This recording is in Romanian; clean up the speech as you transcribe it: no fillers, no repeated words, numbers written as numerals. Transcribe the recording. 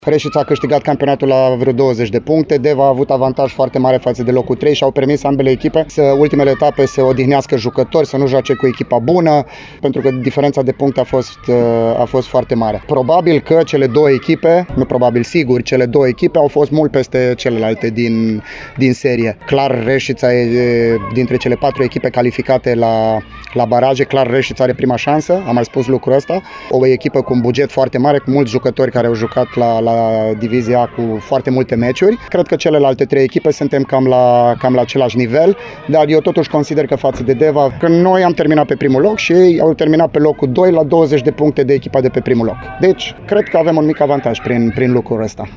Reșița a câștigat campionatul la vreo 20 de puncte, Deva a avut avantaj foarte mare față de locul 3 și au permis ambele echipe ultimele etape să odihnească jucători, să nu joace cu echipa bună, pentru că diferența de puncte a fost foarte mare. Probabil că cele două echipe, nu probabil, sigur, cele două echipe au fost mult peste celelalte din serie. Clar, Reșița e dintre cele 4 echipe calificate la baraje, clar Reșița are prima șansă, am mai spus lucrul ăsta. O echipă cu un buget foarte mare, cu mulți jucători care au jucat la divizia cu foarte multe meciuri. Cred că celelalte 3 echipe suntem cam la același nivel, dar eu totuși consider că față de Deva, că noi am terminat pe primul loc și ei au terminat pe locul 2 la 20 de puncte de echipa de pe primul loc. Deci, cred că avem un mic avantaj prin lucrul ăsta.